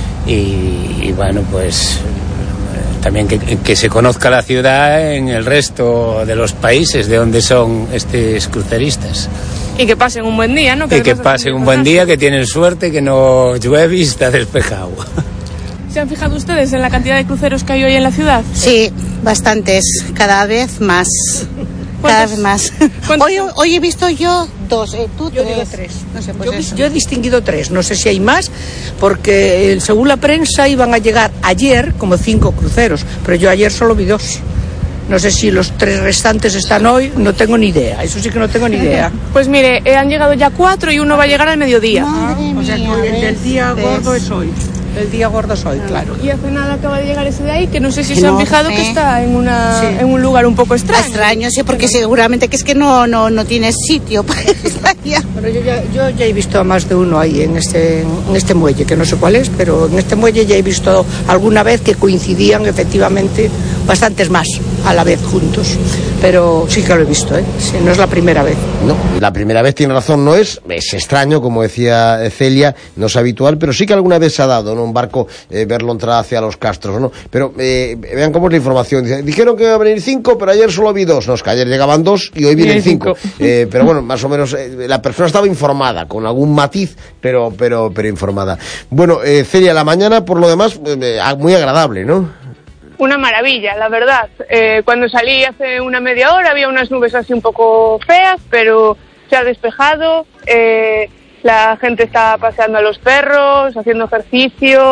bueno, pues también que se conozca la ciudad en el resto de los países de donde son estos cruceristas. Y que pasen un buen día, ¿no? Y que pasen un buen día, que tienen suerte, que no llueve y está despejado. ¿Se han fijado ustedes en la cantidad de cruceros que hay hoy en la ciudad? Sí, bastantes, cada vez más. Cada vez más. Hoy he visto yo 2, tú 3. Yo digo 3. No sé, pues yo he distinguido 3, no sé si hay más, porque según la prensa iban a llegar ayer como 5 cruceros, pero yo ayer solo vi 2. No sé si los 3 restantes están hoy, no tengo ni idea, eso sí que no tengo ni idea. Pues mire, han llegado ya 4 y uno va a llegar al mediodía. O sea que el día gordo es hoy. El día gordo es hoy, claro. Y hace nada acaba de llegar ese de ahí, que no sé si se han fijado que está en un lugar un poco extraño. Extraño, sí, porque seguramente que es que no tiene sitio para estar allá. Bueno, yo ya he visto a más de uno ahí en este muelle, que no sé cuál es, pero en este muelle ya he visto alguna vez que coincidían efectivamente bastantes más a la vez juntos. Pero sí que lo he visto, sí, no es la primera vez. No, la primera vez, tiene razón, no es extraño, como decía Celia, no es habitual, pero sí que alguna vez se ha dado, ¿no?, un barco verlo entrar hacia los Castros, ¿no? Pero vean cómo es la información. Dijeron que iba a venir 5, pero ayer solo vi 2. No, es que ayer llegaban 2 y hoy vienen 5. Pero bueno, más o menos la persona estaba informada, con algún matiz, pero informada. Bueno, Celia, la mañana, por lo demás, muy agradable, ¿no? Una maravilla, la verdad. Cuando salí hace una media hora había unas nubes así un poco feas, pero se ha despejado. La gente está paseando a los perros, haciendo ejercicio,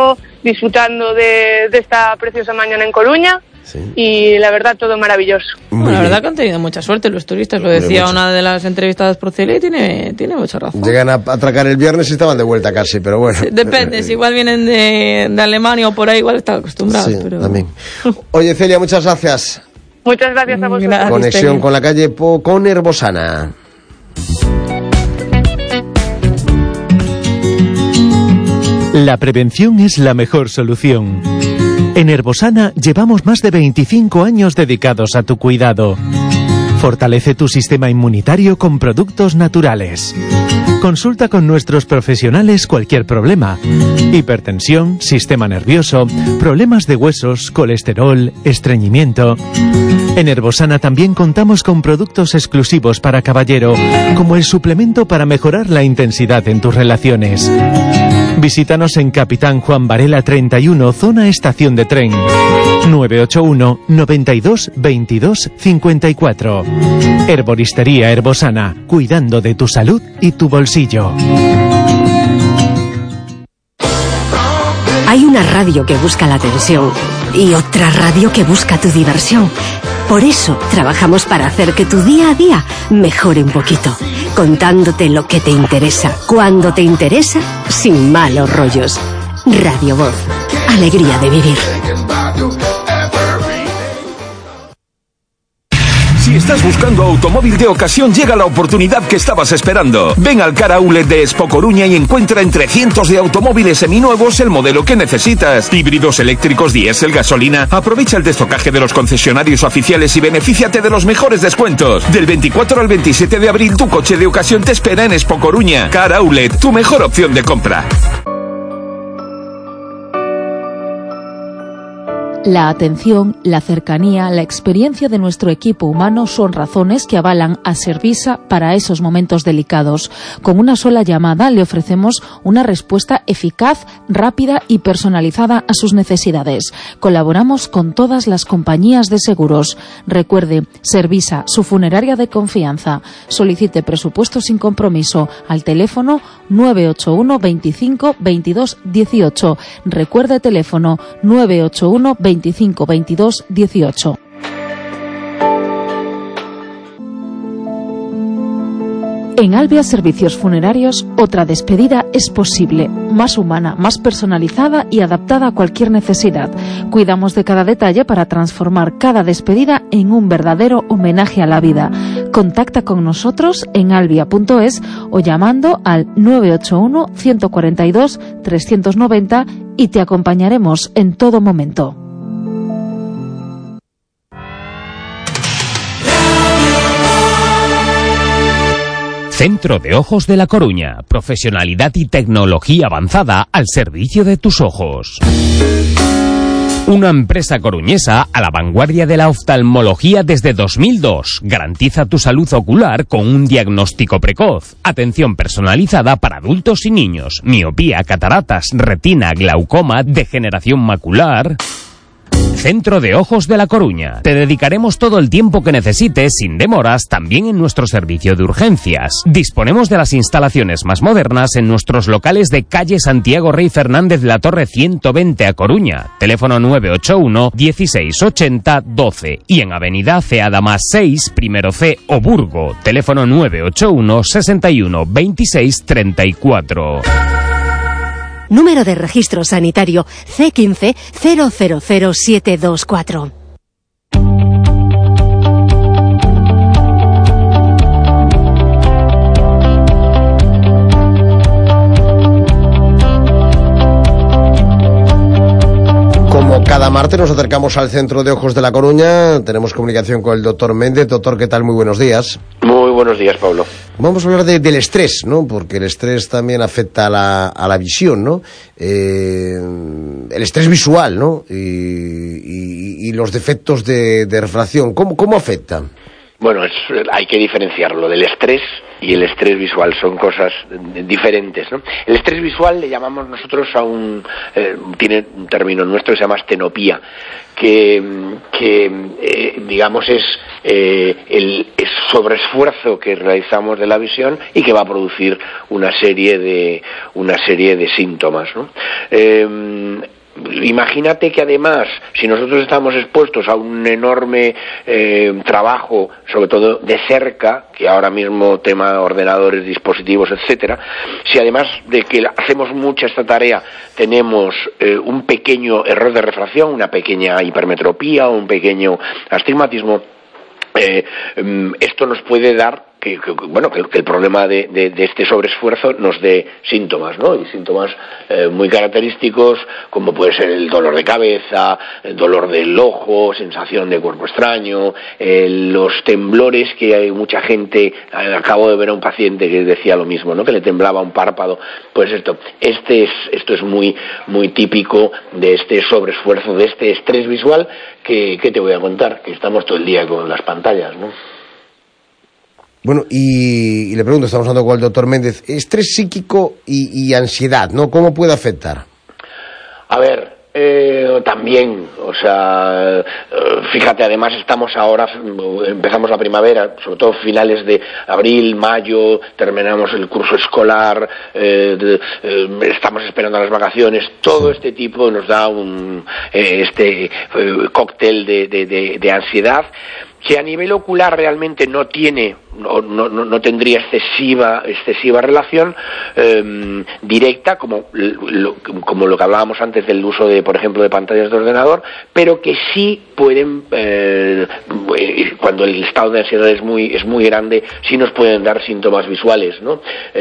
disfrutando de esta preciosa mañana en Coruña. Sí. Y la verdad, todo maravilloso. Bueno, la verdad que han tenido mucha suerte los turistas, lo decía una de las entrevistadas por Cele, y tiene mucha razón. Llegan a atracar el viernes y estaban de vuelta casi, pero bueno. Sí, depende, si igual vienen de Alemania o por ahí, igual están acostumbrados. Sí, pero... también. Oye, Celia, muchas gracias. Muchas gracias a vosotros. Gracias, Conexión Celia. con la calle con Herbosana. La prevención es la mejor solución. En Herbosana llevamos más de 25 años dedicados a tu cuidado. Fortalece tu sistema inmunitario con productos naturales. Consulta con nuestros profesionales cualquier problema. Hipertensión, sistema nervioso, problemas de huesos, colesterol, estreñimiento. En Herbosana también contamos con productos exclusivos para caballero, como el suplemento para mejorar la intensidad en tus relaciones. Visítanos en Capitán Juan Varela 31, zona estación de tren. 981 92 22 54. Herboristería Herbosana, cuidando de tu salud y tu bolsillo. Hay una radio que busca la atención y otra radio que busca tu diversión. Por eso trabajamos para hacer que tu día a día mejore un poquito, contándote lo que te interesa, cuando te interesa, sin malos rollos. Radio Voz, alegría de vivir. Si estás buscando automóvil de ocasión, llega la oportunidad que estabas esperando. Ven al Car Outlet de Expo Coruña y encuentra entre cientos de automóviles seminuevos el modelo que necesitas. Híbridos, eléctricos, diésel, gasolina. Aprovecha el destocaje de los concesionarios oficiales y benefíciate de los mejores descuentos. Del 24 al 27 de abril, tu coche de ocasión te espera en Expo Coruña. Car Outlet, tu mejor opción de compra. La atención, la cercanía, la experiencia de nuestro equipo humano son razones que avalan a Servisa para esos momentos delicados. Con una sola llamada le ofrecemos una respuesta eficaz, rápida y personalizada a sus necesidades. Colaboramos con todas las compañías de seguros. Recuerde, Servisa, su funeraria de confianza. Solicite presupuesto sin compromiso al teléfono 981 25 22 18. Recuerde teléfono 981 25 22 18. En Albia Servicios Funerarios, otra despedida es posible, más humana, más personalizada y adaptada a cualquier necesidad. Cuidamos de cada detalle para transformar cada despedida en un verdadero homenaje a la vida. Contacta con nosotros en albia.es o llamando al 981 142 390 y te acompañaremos en todo momento. Centro de Ojos de La Coruña. Profesionalidad y tecnología avanzada al servicio de tus ojos. Una empresa coruñesa a la vanguardia de la oftalmología desde 2002. Garantiza tu salud ocular con un diagnóstico precoz. Atención personalizada para adultos y niños. Miopía, cataratas, retina, glaucoma, degeneración macular. Centro de Ojos de La Coruña. Te dedicaremos todo el tiempo que necesites, sin demoras, también en nuestro servicio de urgencias. Disponemos de las instalaciones más modernas en nuestros locales de calle Santiago Rey Fernández de la Torre 120 a Coruña. Teléfono 981 1680 12 y en avenida Ceada más 6, primero C, Oburgo. Teléfono 981 61 26 34. Número de registro sanitario C15 000724. Como cada martes nos acercamos al Centro de Ojos de La Coruña, tenemos comunicación con el doctor Méndez. Doctor, ¿qué tal? Muy buenos días. Muy buenos días, Pablo. Vamos a hablar del estrés, ¿no? Porque el estrés también afecta a la visión, ¿no? El estrés visual, ¿no? Y los defectos de refracción. ¿Cómo afecta? Bueno, hay que diferenciarlo del estrés y el estrés visual, son cosas diferentes, ¿no? El estrés visual le llamamos nosotros tiene un término nuestro que se llama astenopía, que digamos es el sobreesfuerzo que realizamos de la visión y que va a producir una serie de síntomas, ¿no? Imagínate que además, si nosotros estamos expuestos a un enorme trabajo, sobre todo de cerca, que ahora mismo tema ordenadores, dispositivos, etcétera, si además de que hacemos mucha esta tarea tenemos un pequeño error de refracción, una pequeña hipermetropía o un pequeño astigmatismo, esto nos puede dar que el problema de este sobreesfuerzo nos dé síntomas, ¿no? Y síntomas muy característicos, como puede ser el dolor de cabeza, el dolor del ojo, sensación de cuerpo extraño, los temblores que hay mucha gente. Acabo de ver a un paciente que decía lo mismo, ¿no? Que le temblaba un párpado. Pues esto es muy muy típico de este sobreesfuerzo, de este estrés visual que te voy a contar, que estamos todo el día con las pantallas, ¿no? Bueno, y le pregunto, estamos hablando con el doctor Méndez, estrés psíquico y ansiedad, ¿no? ¿Cómo puede afectar? A ver, también, o sea, fíjate, además estamos ahora, empezamos la primavera, sobre todo finales de abril, mayo, terminamos el curso escolar, estamos esperando las vacaciones, todo este tipo nos da este cóctel de ansiedad, que a nivel ocular realmente no tiene, no tendría excesiva relación directa, como lo que hablábamos antes del uso de, por ejemplo, de pantallas de ordenador, pero que sí pueden, cuando el estado de ansiedad es muy grande, sí nos pueden dar síntomas visuales, ¿no?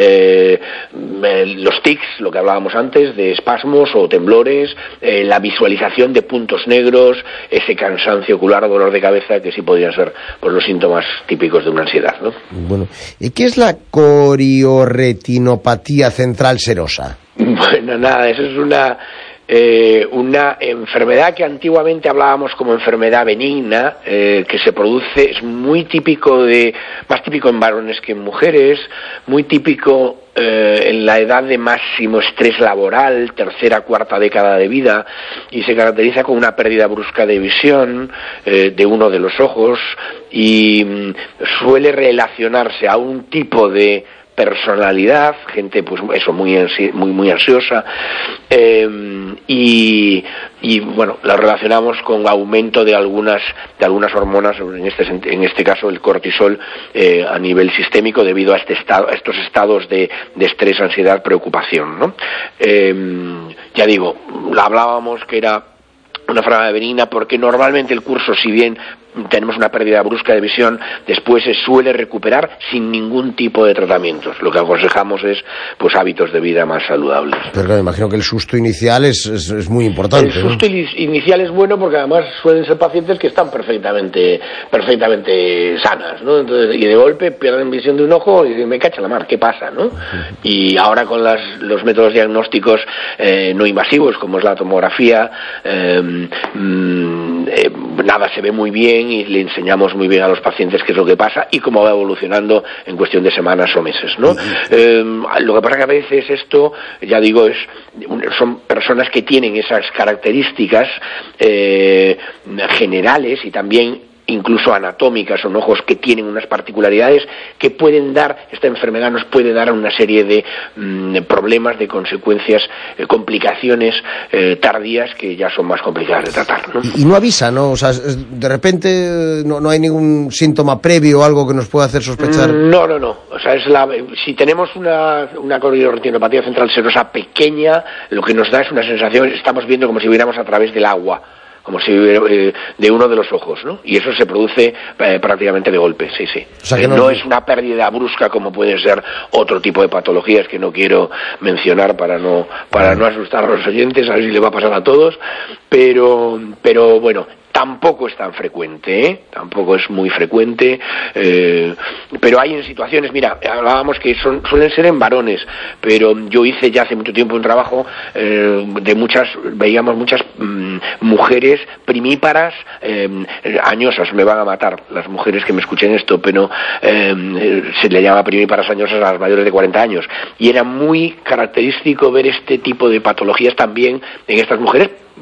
Los tics, lo que hablábamos antes, de espasmos o temblores, la visualización de puntos negros, ese cansancio ocular o dolor de cabeza, que sí podrían ser pues los síntomas típicos de una ansiedad, ¿no? Bueno, ¿y qué es la corioretinopatía central serosa? Bueno, nada, eso es una enfermedad que antiguamente hablábamos como enfermedad benigna, que se produce, es muy típico más típico en varones que en mujeres, muy típico en la edad de máximo estrés laboral, tercera, cuarta década de vida, y se caracteriza con una pérdida brusca de visión de uno de los ojos, y suele relacionarse a un tipo de personalidad, gente pues eso muy ansiosa, y bueno, la relacionamos con aumento de algunas hormonas, en este caso el cortisol, a nivel sistémico, debido a estos estados de estrés, ansiedad, preocupación, ¿no? Ya digo, hablábamos que era una enfermedad benigna porque normalmente el curso, si bien tenemos una pérdida brusca de visión, después se suele recuperar sin ningún tipo de tratamientos. Lo que aconsejamos es pues hábitos de vida más saludables. Pero claro, imagino que el susto inicial es muy importante. El susto inicial es bueno porque además suelen ser pacientes que están perfectamente sanas, ¿no? Entonces, y de golpe pierden visión de un ojo y dicen, me cacha la mar, ¿qué pasa, no? Y ahora con los métodos diagnósticos no invasivos, como es la tomografía, nada, se ve muy bien y le enseñamos muy bien a los pacientes qué es lo que pasa y cómo va evolucionando en cuestión de semanas o meses, ¿no? Lo que pasa que a veces esto, ya digo, son personas que tienen esas características generales y también incluso anatómicas, son ojos que tienen unas particularidades que pueden dar, esta enfermedad nos puede dar una serie de problemas, de consecuencias, complicaciones tardías que ya son más complicadas de tratar, ¿no? Y no avisa, ¿no? O sea, de repente no hay ningún síntoma previo o algo que nos pueda hacer sospechar. No. O sea, si tenemos una corioretinopatía central serosa pequeña, lo que nos da es una sensación, estamos viendo como si viéramos a través del agua, como si de uno de los ojos, ¿no? Y eso se produce prácticamente de golpe, sí. O sea, que no es una pérdida brusca como pueden ser otro tipo de patologías que no quiero mencionar para no asustar a los oyentes, a ver si le va a pasar a todos, pero bueno, tampoco es tan frecuente, tampoco es muy frecuente, pero hay en situaciones, mira, hablábamos que suelen ser en varones, pero yo hice ya hace mucho tiempo un trabajo veíamos muchas mujeres primíparas, añosas, me van a matar las mujeres que me escuchen esto, pero se le llama primíparas añosas a las mayores de 40 años, y era muy característico ver este tipo de patologías también en estas mujeres,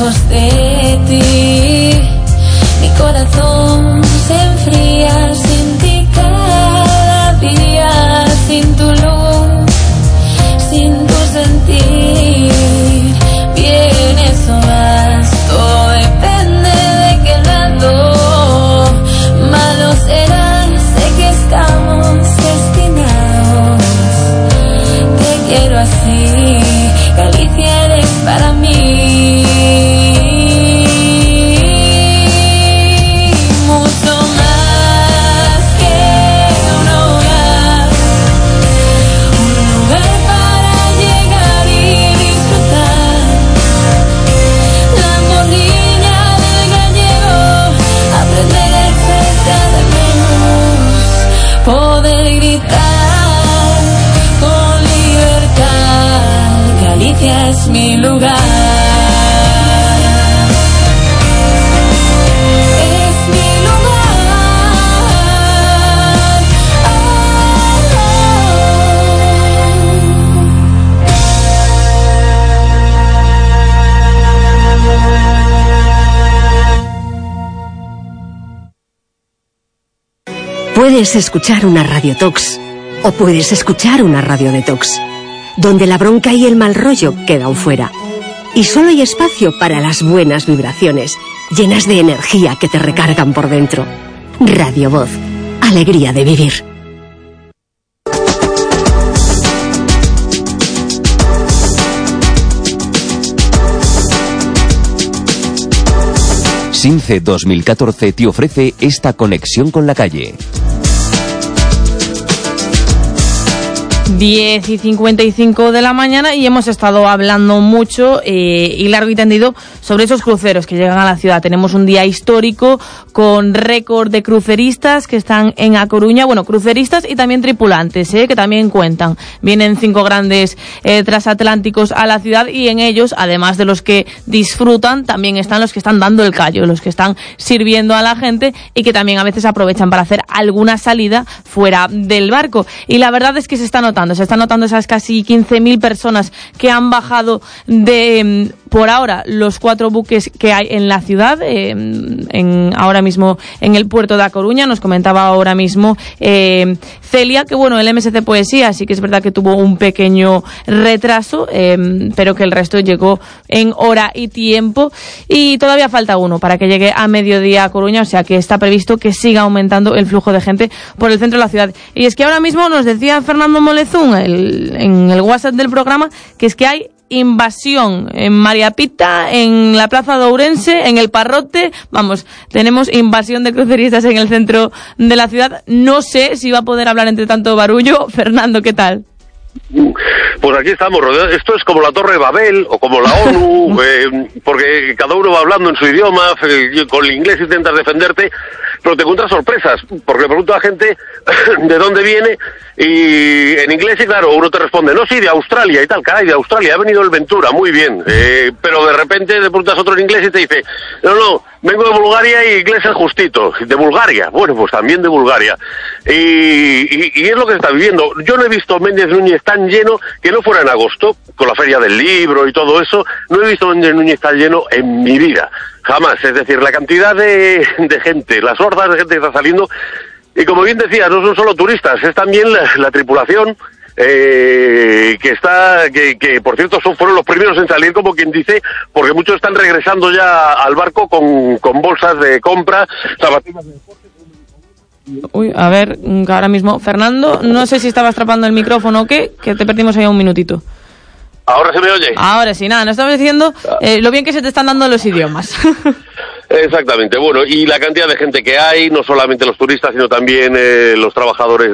lejos de ti. Mi corazón se enfría sin ti cada día, sin tu luz, sin tu sentir. Vienes o vas, todo depende de qué lado. Malo será, sé que estamos destinados. Te quiero así, Galicia eres para mí. Mucho más que un hogar para llegar y disfrutar. La morriña del gallego, aprender cerca de menos, poder gritar con libertad. Galicia es mi lugar. Es mi lugar. Puedes escuchar una Radio Tox o puedes escuchar una radio detox, donde la bronca y el mal rollo quedan fuera. Y solo hay espacio para las buenas vibraciones, llenas de energía que te recargan por dentro. Radio Voz, alegría de vivir. SINCE 2014 te ofrece esta conexión con la calle. 10:55 de la mañana y hemos estado hablando mucho y largo y tendido sobre esos cruceros que llegan a la ciudad. Tenemos un día histórico con récord de cruceristas que están en A Coruña, bueno, cruceristas y también tripulantes, que también cuentan. Vienen 5 grandes transatlánticos a la ciudad y en ellos, además de los que disfrutan, también están los que están dando el callo, los que están sirviendo a la gente y que también a veces aprovechan para hacer alguna salida fuera del barco. Y la verdad es que se está notando esas casi 15.000 personas que han bajado de, por ahora, los 4 buques que hay en la ciudad, ahora mismo en el puerto de A Coruña. Nos comentaba ahora mismo Celia que, bueno, el MSC Poesía sí que es verdad que tuvo un pequeño retraso, pero que el resto llegó en hora y tiempo, y todavía falta uno para que llegue a mediodía a Coruña, o sea que está previsto que siga aumentando el flujo de gente por el centro de la ciudad. Y es que ahora mismo nos decía Fernando Molezún en el WhatsApp del programa que es que hay invasión en María Pita, en la Plaza de Ourense, en el Parrote. Vamos, tenemos invasión de cruceristas en el centro de la ciudad. No sé si va a poder hablar entre tanto barullo. Fernando, ¿qué tal? Pues aquí estamos rodeados. Esto es como la Torre de Babel o como la ONU, porque cada uno va hablando en su idioma, con el inglés intentas defenderte, pero te encuentras sorpresas, porque le pregunto a la gente de dónde viene y en inglés, y claro, uno te responde, no, sí, de Australia y tal. Caray, de Australia, ha venido el Ventura, muy bien, pero de repente te preguntas a otro en inglés y te dice, no, vengo de Bulgaria y inglés el justito. ¿De Bulgaria? Bueno, pues también de Bulgaria. Y es lo que se está viviendo. Yo no he visto Méndez Núñez tan lleno, que no fuera en agosto, con la Feria del Libro y todo eso, no he visto Méndez Núñez tan lleno en mi vida. Jamás. Es decir, la cantidad de gente, las hordas de gente que está saliendo, y como bien decías, no son solo turistas, es también la tripulación, que por cierto fueron los primeros en salir, como quien dice, porque muchos están regresando ya al barco con bolsas de compra, zapatillas de deporte. Uy, a ver, ahora mismo, Fernando, no sé si estabas atrapando el micrófono o qué, que te perdimos ahí un minutito. ¿Ahora se me oye? Ahora sí, nada, nos estabas diciendo lo bien que se te están dando los idiomas. Exactamente, bueno, y la cantidad de gente que hay, no solamente los turistas, sino también los trabajadores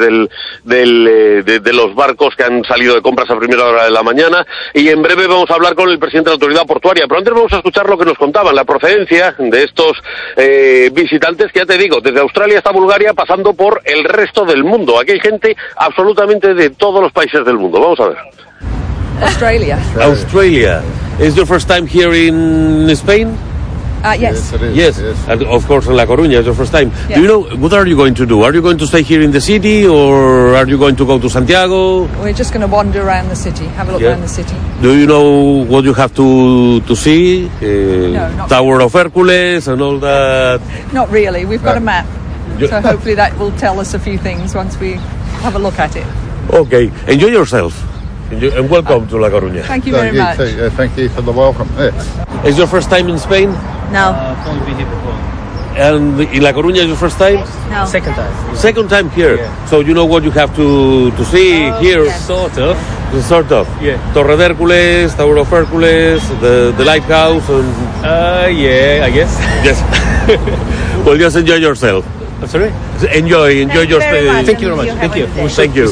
de los barcos que han salido de compras a primera hora de la mañana, y en breve vamos a hablar con el presidente de la autoridad portuaria, pero antes vamos a escuchar lo que nos contaban, la procedencia de estos visitantes, que ya te digo, desde Australia hasta Bulgaria, pasando por el resto del mundo. Aquí hay gente absolutamente de todos los países del mundo. Vamos a ver. Australia. Is your first time here in Spain? Yes. Yes, and of course in La Coruña, it's your first time. Yeah. Do you know, what are you going to do? Are you going to stay here in the city, or are you going to go to Santiago? We're just going to wander around the city, have a look around the city. Do you know what you have to see? No, not Tower of Hercules and all that? Not really. We've got a map, so hopefully that will tell us a few things once we have a look at it. Okay, enjoy yourself. And welcome to La Coruña. Thank you very much. Thank you for the welcome. Is your first time in Spain? No. Only been here before. And in La Coruña is your first time? No. Second time. Second time here. Yeah. So you know what you have to see here? Yes. Sort of. Yeah. Torre de Hércules, Tower of Hercules, the lighthouse, and Yeah, I guess. Yes. Well, just enjoy yourself. I'm sorry? Enjoy your stay. Thank you very much. Thank you. Thank you.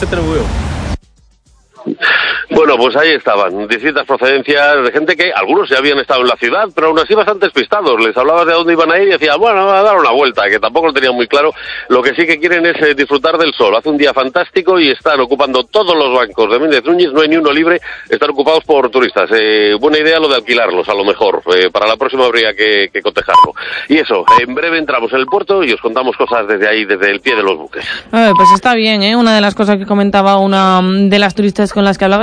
Bueno, pues ahí estaban, distintas procedencias de gente que algunos ya habían estado en la ciudad, pero aún así bastante despistados. Les hablabas de dónde iban a ir y decían, bueno, va a dar una vuelta, que tampoco lo tenían muy claro. Lo que sí que quieren es disfrutar del sol. Hace un día fantástico y están ocupando todos los bancos de Méndez Núñez, no hay ni uno libre, están ocupados por turistas. Buena idea lo de alquilarlos, a lo mejor. Para la próxima habría que cotejarlo. Y eso, en breve entramos en el puerto y os contamos cosas desde ahí, desde el pie de los buques. Pues está bien, ¿eh? Una de las cosas que comentaba una de las turistas con las que hablaba